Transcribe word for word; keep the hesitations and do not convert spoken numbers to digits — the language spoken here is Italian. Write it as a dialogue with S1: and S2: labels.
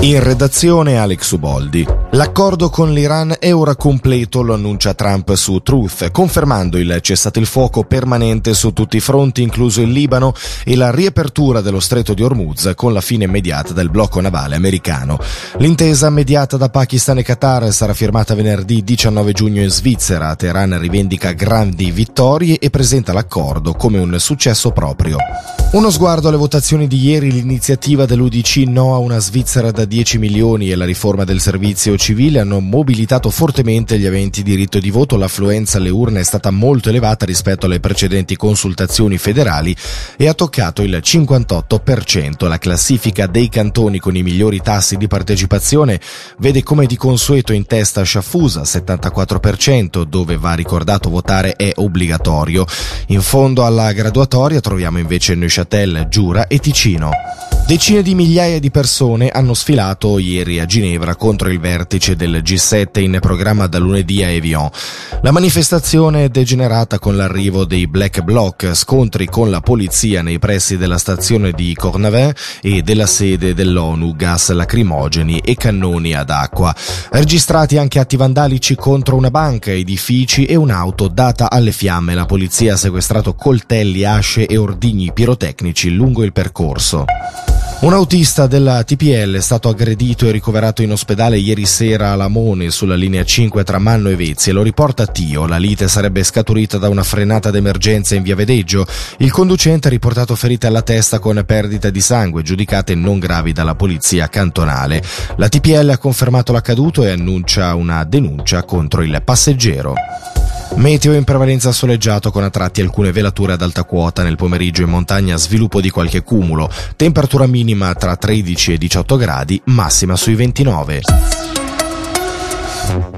S1: In redazione Alex Uboldi. L'accordo con l'Iran è ora completo, lo annuncia Trump su Truth, confermando il cessate il fuoco permanente su tutti i fronti, incluso il Libano, e la riapertura dello stretto di Hormuz con la fine immediata del blocco navale americano. L'intesa mediata da Pakistan e Qatar sarà firmata venerdì diciannove giugno in Svizzera. Teheran rivendica grandi vittorie e presenta l'accordo come un successo proprio. Uno sguardo alle votazioni di ieri. L'iniziativa dell'U D C No a una Svizzera da dieci milioni e la riforma del servizio civile hanno mobilitato fortemente gli aventi diritto di voto. L'affluenza alle urne è stata molto elevata rispetto alle precedenti consultazioni federali e ha toccato il cinquantotto per cento. La classifica dei cantoni con i migliori tassi di partecipazione vede come di consueto in testa Sciaffusa, settantaquattro per cento, dove va ricordato votare è obbligatorio. In fondo alla graduatoria troviamo invece Neuchâtel, Giura e Ticino. Decine di migliaia di persone hanno sfilato ieri a Ginevra contro il vertice del G sette in programma da lunedì a Evian. La manifestazione è degenerata con l'arrivo dei Black Bloc, scontri con la polizia nei pressi della stazione di Cournavin e della sede dell'ONU, gas lacrimogeni e cannoni ad acqua. Registrati anche atti vandalici contro una banca, edifici e un'auto data alle fiamme. La polizia ha sequestrato coltelli, asce e ordigni pirotecnici lungo il percorso. Un autista della T P L è stato aggredito e ricoverato in ospedale ieri sera a Lamone, sulla linea cinque tra Manno e Vezzi, e lo riporta Tio. La lite sarebbe scaturita da una frenata d'emergenza in via Vedeggio. Il conducente ha riportato ferite alla testa con perdita di sangue, giudicate non gravi dalla polizia cantonale. La T P L ha confermato l'accaduto e annuncia una denuncia contro il passeggero. Meteo in prevalenza soleggiato con a tratti alcune velature ad alta quota. Nel pomeriggio in montagna sviluppo di qualche cumulo. Temperatura minima tra tredici e diciotto gradi, massima sui ventinove.